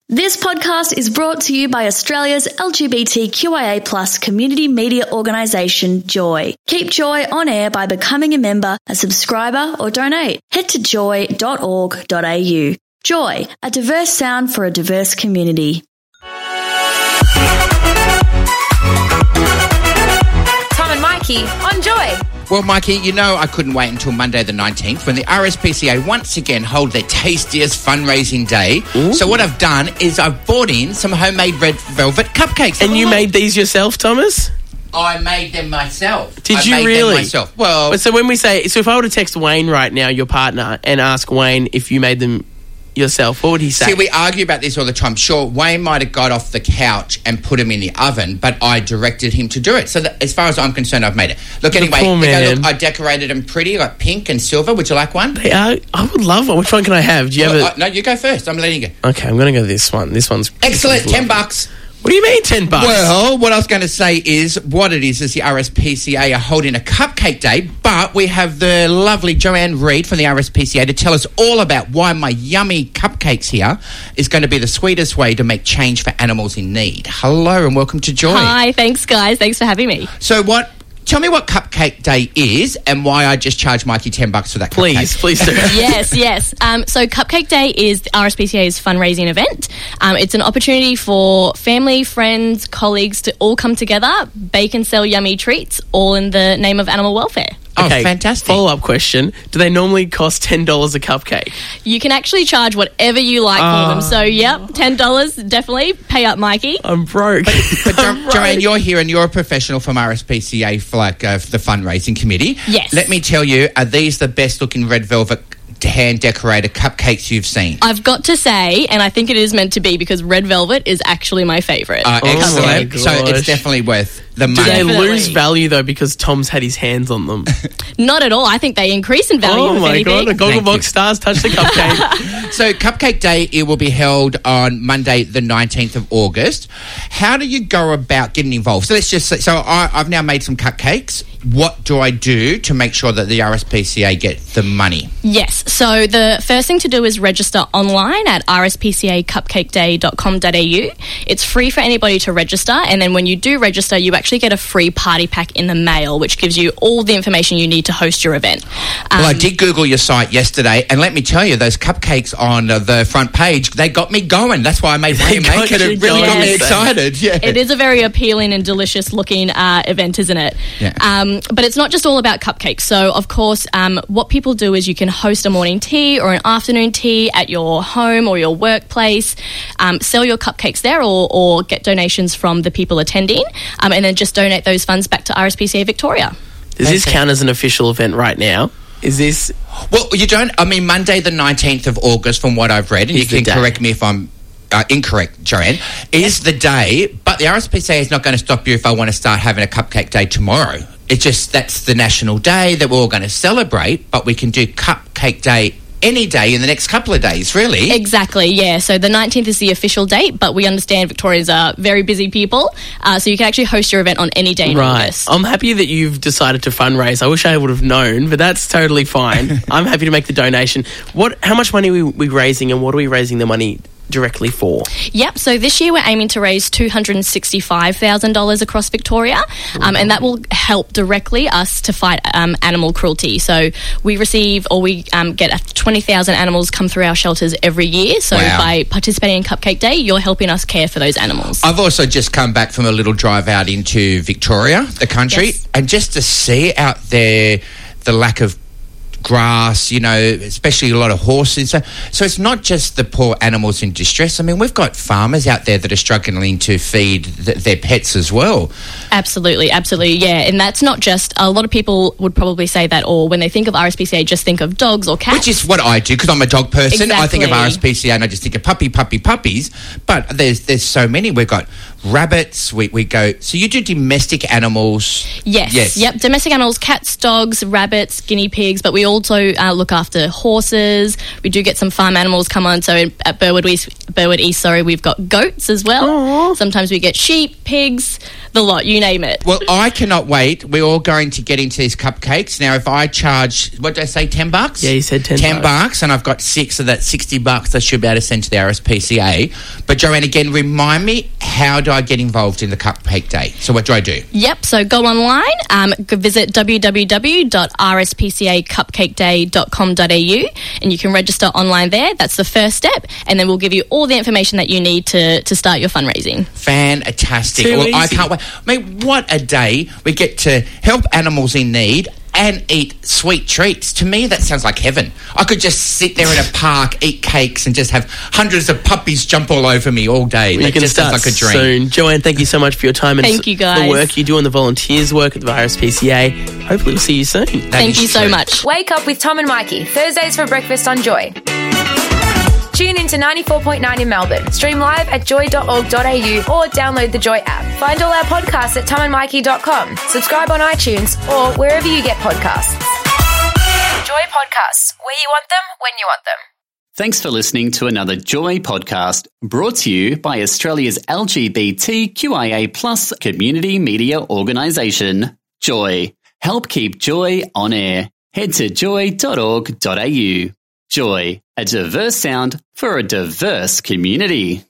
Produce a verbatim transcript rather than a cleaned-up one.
This podcast is brought to you by Australia's L G B T Q I A plus community media organisation, Joy. Keep Joy on air by becoming a member, a subscriber or donate. Head to joy dot org dot a u. Joy, a diverse sound for a diverse community. Tom and Mikey on Joy. Well, Mikey, you know I couldn't wait until Monday the nineteenth when the R S P C A once again hold their tastiest fundraising day. Ooh. So what I've done is I've bought in some homemade red velvet cupcakes. And you made these yourself, Thomas? I made them myself. Did I you made really? Them myself. Well, so when we say, so if I were to text Wayne right now, your partner, and ask Wayne if you made them yourself, what would he say? See, we argue about this all the time. Sure, Wayne might have got off the couch and put them in the oven, but I directed him to do it. So that, as far as I'm concerned, I've made it. Look, anyway, cool, go, look, I decorated them pretty, like pink and silver. Would you like one? They are, I would love one. Which one can I have? Do you well, have a... I, no, you go first. I'm letting you go. Okay, I'm going to go this one. This one's... Excellent, this ten bucks. What do you mean ten bucks? Well, what I was going to say is what it is is the R S P C A are holding a cupcake day, but we have the lovely Joanne Reid from the R S P C A to tell us all about why my yummy cupcakes here is going to be the sweetest way to make change for animals in need. Hello and welcome to Joy. Hi, thanks guys. Thanks for having me. So what... Tell me what Cupcake Day is and why I just charged Mikey ten bucks for that please, cupcake. Please, please do. yes, yes. Um, so Cupcake Day is the R S P C A's fundraising event. Um, it's an opportunity for family, friends, colleagues to all come together, bake and sell yummy treats, all in the name of animal welfare. Oh, okay, fantastic. Follow-up question. Do they normally cost ten dollars a cupcake? You can actually charge whatever you like uh, for them. So, yep, ten dollars, definitely. Pay up, Mikey. I'm broke. But, but jo- I'm broke. Joanne, you're here and you're a professional from R S P C A for like uh, for the fundraising committee. Yes. Let me tell you, are these the best looking red velvet hand-decorated cupcakes you've seen? I've got to say, and I think it is meant to be because red velvet is actually my favourite. Uh, Oh excellent. my So it's gosh. definitely worth the Do money. they Definitely. lose value, though, because Tom's had his hands on them? Not at all. I think they increase in value, Oh, if my anything. God. The Thank Gogglebox you. stars touch the cupcake. So Cupcake Day, it will be held on Monday the nineteenth of August. How do you go about getting involved? So let's just say, so I, I've now made some cupcakes. What do I do to make sure that the R S P C A get the money? Yes. So the first thing to do is register online at r s p c a cupcake day dot com dot a u. It's free for anybody to register, and then when you do register, you actually get a free party pack in the mail, which gives you all the information you need to host your event. Um, Well, I did Google your site yesterday, and let me tell you, those cupcakes on uh, the front page, they got me going. That's why I made They Wayne got make it. you It really got me going. excited. Yeah. It is a very appealing and delicious looking uh, event, isn't it? Yeah. Um, but it's not just all about cupcakes. So, of course, um, what people do is you can host a morning tea or an afternoon tea at your home or your workplace, um, sell your cupcakes there or, or get donations from the people attending, um, and then just donate those funds back to R S P C A Victoria. Does this count as an official event right now? Is this... Well, you don't. I mean, Monday the nineteenth of August, from what I've read, and you Is the can day. correct me if I'm uh, incorrect, Joanne, is the day, but the R S P C A is not going to stop you if I want to start having a cupcake day tomorrow. It's just that's the national day that we're all going to celebrate, but we can do cupcake day any day in the next couple of days, really. Exactly, yeah. So the nineteenth is the official date, but we understand Victorians are very busy people, uh, so you can actually host your event on any day in Right. August. I'm happy that you've decided to fundraise. I wish I would have known, but that's totally fine. I'm happy to make the donation. What? How much money are we, we raising, and what are we raising the money directly for? Yep, so this year we're aiming to raise two hundred sixty-five thousand dollars across Victoria, um, and that will help directly us to fight um, animal cruelty. So we receive or we um, get twenty thousand animals come through our shelters every year. So Wow. by participating in Cupcake Day, you're helping us care for those animals. I've also just come back from a little drive out into Victoria, the country, Yes. and just to see out there the lack of grass, you know, especially a lot of horses. So, so it's not just the poor animals in distress. I mean, we've got farmers out there that are struggling to feed th- their pets as well. Absolutely, absolutely, yeah. And that's not just, a lot of people would probably say that, or when they think of R S P C A, just think of dogs or cats. Which is what I do, because I'm a dog person. I think of Exactly. R S P C A and I just think of puppy, puppy, puppies. But there's there's so many. We've got rabbits. We, we go... So you do domestic animals. Yes. Yes. Yep. Domestic animals, cats, dogs, rabbits, guinea pigs, but we also uh, look after horses. We do get some farm animals come on. So in, at Burwood East, Burwood East, sorry, we've got goats as well. Aww. Sometimes we get sheep, pigs, the lot, you name it. Well, I cannot wait. We're all going to get into these cupcakes. Now, if I charge, what did I say, ten bucks? Yeah, you said ten ten bucks. bucks, and I've got six of that sixty bucks I should be able to send to the R S P C A. But, Joanne, again, remind me, how do I get involved in the Cupcake Day? So what do I do? Yep, so go online, um, go visit w w w dot r s p c a cupcake day dot com dot a u and you can register online there. That's the first step, and then we'll give you all the information that you need to, to start your fundraising. Fantastic. Too Well, I easy. can't wait. I mean, what a day. We get to help animals in need and eat sweet treats. To me, that sounds like heaven. I could just sit there in a park, eat cakes, and just have hundreds of puppies jump all over me all day. You That can just start sounds like a dream. soon. Joanne, thank you so much for your time and Thank you, guys. the work you do on the volunteers work at the R S P C A. Hopefully we'll see you soon. That Thank is you so true. much. Wake up with Tom and Mikey, Thursdays for breakfast on Joy. Tune in to ninety-four point nine in Melbourne. Stream live at joy dot org dot a u or download the Joy app. Find all our podcasts at tom and mikey dot com. Subscribe on iTunes or wherever you get podcasts. Joy Podcasts, where you want them, when you want them. Thanks for listening to another Joy podcast brought to you by Australia's L G B T Q I A plus community media organisation, Joy. Help keep Joy on air. Head to joy dot org dot a u. Joy, a diverse sound for a diverse community.